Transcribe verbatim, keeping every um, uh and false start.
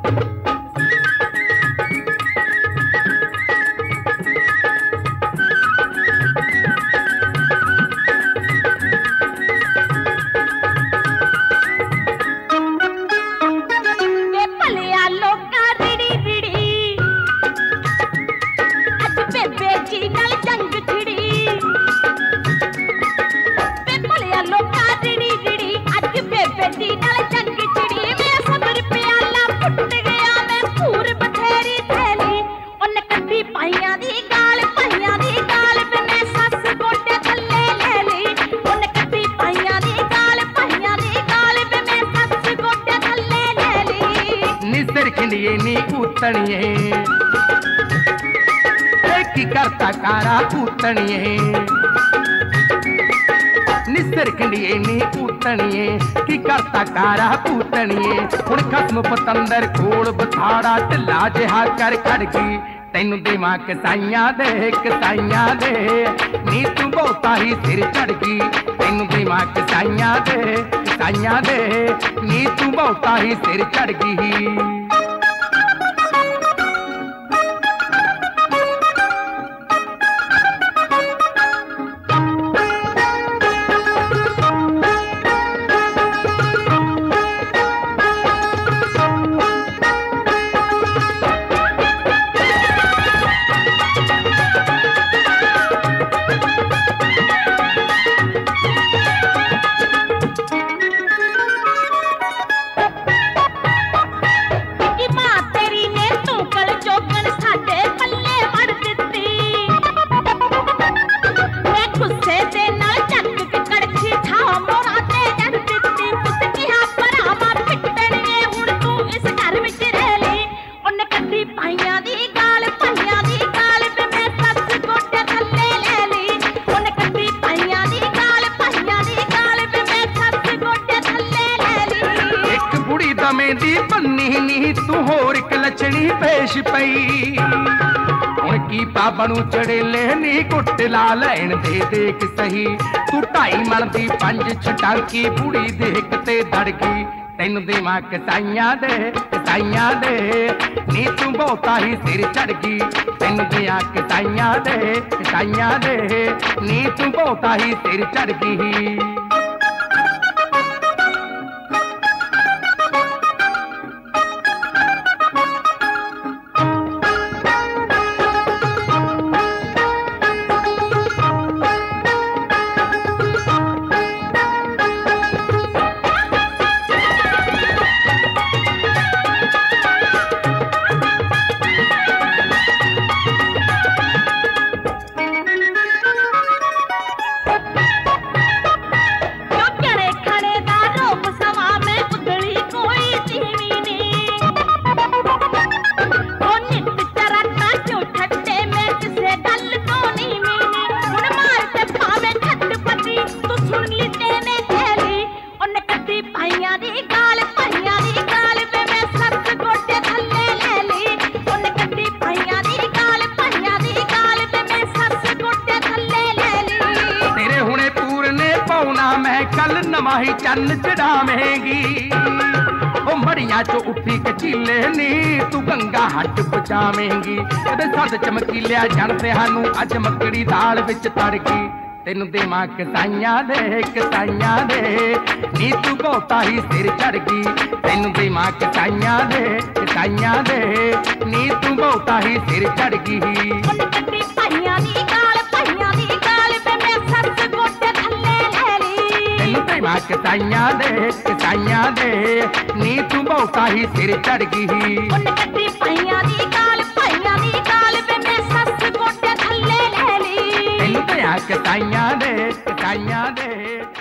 नी कूतणिए की करता कारा कूतणिए निस्तर खंडिए नी कूतणिए की करता कारा कूतणिए हुण खसम पतंदर कोल बथाड़ा ढिला जिहा कर खड़की तैनू देवां कसाइयां दे कसाइयां दे नी तू बहुता ही सिर चढ़ गई तैनू देवां कसाइयां दे कसाइयां दे नी तू बहुता ही सिर चढ़ गई। दी बन्नी नी तू होर एक लछनी पेश पई हुण की पापा नू चढ़ेले नी गुट ला लैण दे देख सही तू ढाई मन दी पंज छटांकी बुढ़ी देख ते दड़ गई तैनू देवां कसाइयां दे कसाइयां दे नी तू बहुता ही सिर चढ़ गई तैनू देवां कसाइयां दे कसाइयां दे नी तू बहुता ही सिर चढ़ गई। कल नवा ही चन्न चढ़ावेंगी ओ मड़िया चो उठी कचीले नी तू गंगा हट बचावेंगी सद चमकीलिया जनते हानू अज मकड़ी दाल विच तड़की तैनू देवां कसाइयां दे कसाइयां दे नी तू बहुता ही सिर चढ़ गई तैनू देवां कसाइयां दे कसाइयां दे नी तू बहुता ही सिर चढ़ गई। कसाइयां दे कसाइयां दे नी तू बहुता ही सिर चढ़ गई कसाइयां दे कसाइयां दे